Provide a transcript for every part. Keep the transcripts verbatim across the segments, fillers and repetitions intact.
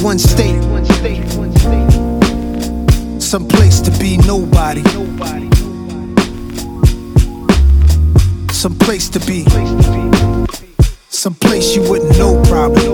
one state. Some place to be nobody. Some place to be. Some place you wouldn't know probably.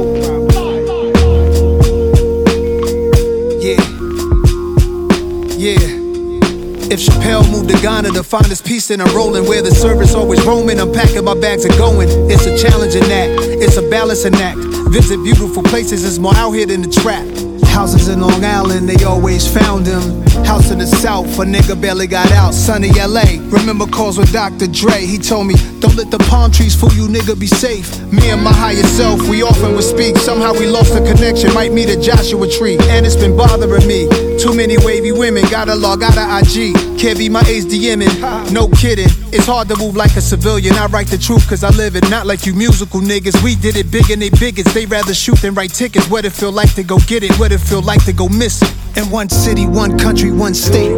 Yeah. Yeah. If Chappelle moved to Ghana to find his peace, then I'm rolling where the service always roaming. I'm packing my bags and going. It's a challenging act, it's a balancing act. Visit beautiful places, it's more out here than the trap. Houses in Long Island, they always found him. House in the South, a nigga barely got out. Sunny L A, remember calls with Doctor Dre. He told me, don't let the palm trees fool you, nigga, be safe. Me and my higher self, we often would speak. Somehow we lost the connection, might meet a Joshua tree. And it's been bothering me. Too many wavy women, gotta log out of I G. Can't be my age DMing, no kidding. It's hard to move like a civilian. I write the truth cause I live it, not like you musical niggas. We did it big and they bigots. They rather shoot than write tickets. What it feel like to go get it, what it feel like to go miss it. In one city, one country, one state.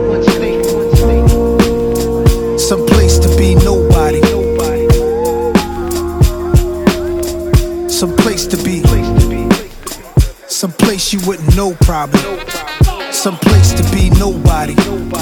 Some place to be nobody. Some place to be. Some place you wouldn't know probably. Some place to be nobody.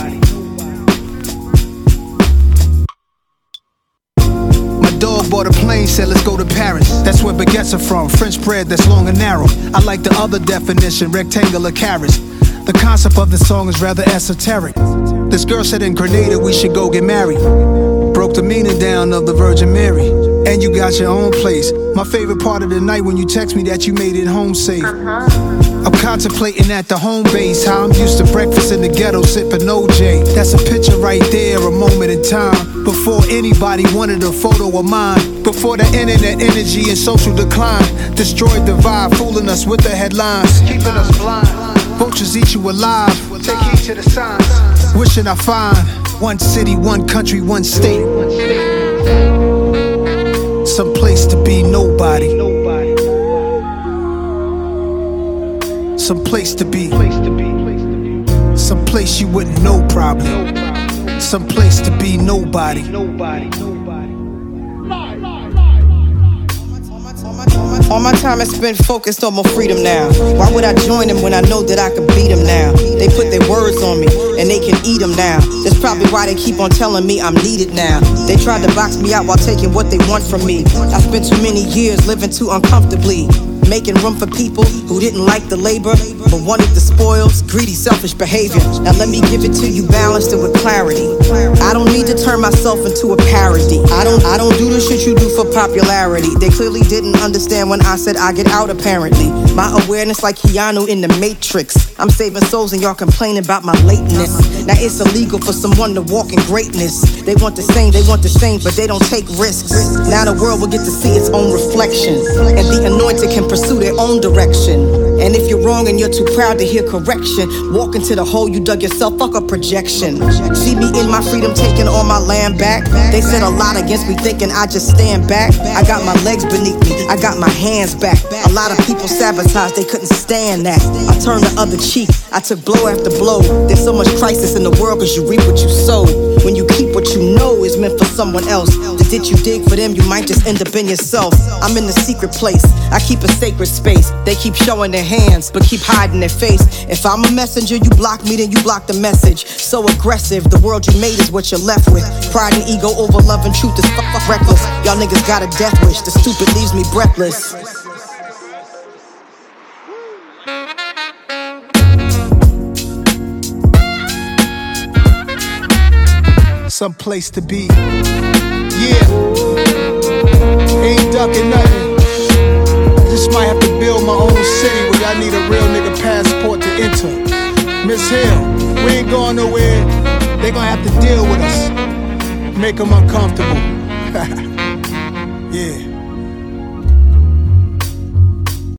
Dog bought a plane, said let's go to Paris. That's where baguettes are from, French bread that's long and narrow. I like the other definition, rectangular carrots. The concept of the song is rather esoteric. This girl said in Grenada we should go get married. Broke the meaning down of the Virgin Mary. And you got your own place. My favorite part of the night when you text me that you made it home safe. I'm contemplating at the home base how I'm used to breakfast in the ghetto sipping O J. That's a picture right there, a moment in time. Before anybody wanted a photo of mine. Before the internet energy and social decline destroyed the vibe, fooling us with the headlines, keeping us blind. Vultures eat you alive. Take heed to the signs. Wishing I find one city, one country, one state. Some place to be nobody. Some place to be. Some place you wouldn't know probably. Some place to be nobody. All my time is spent focused on my freedom now. Why would I join them when I know that I can beat them now? They put their words on me, and they can eat them now. That's probably why they keep on telling me I'm needed now. They tried to box me out while taking what they want from me. I spent too many years living too uncomfortably, making room for people who didn't like the labor, but wanted the spoils, greedy, selfish behavior. Now let me give it to you balanced and with clarity. I don't need to turn myself into a parody. I don't I don't do the shit you do for popularity. They clearly didn't understand when I said I get out apparently. My awareness like Keanu in the Matrix. I'm saving souls and y'all complaining about my lateness. Now it's illegal for someone to walk in greatness. They want the same, they want the same, but they don't take risks. Now the world will get to see its own reflection, and the anointed can pursue their own direction. And if you're wrong and you're too proud to hear correction, walk into the hole you dug yourself, fuck a projection. See me in my freedom taking all my land back. They said a lot against me thinking I just stand back. I got my legs beneath me, I got my hands back. A lot of people sabotaged, they couldn't stand that. I turned the other cheek, I took blow after blow. There's so much crisis in the world cause you reap what you sow. When you keep what you know is meant for someone else, the ditch you dig for them, you might just end up in yourself. I'm in the secret place, I keep a sacred space. They keep showing their hands, but keep hiding their face. If I'm a messenger, you block me, then you block the message. So aggressive, the world you made is what you're left with. Pride and ego over love and truth is fuck, fuck reckless. Y'all niggas got a death wish, the stupid leaves me breathless. Some place to be. Yeah. Ain't ducking nothing. Just might have to build my own city where I need a real nigga passport to enter. Miss Hill, we ain't going nowhere. They gonna have to deal with us. Make them uncomfortable. Yeah.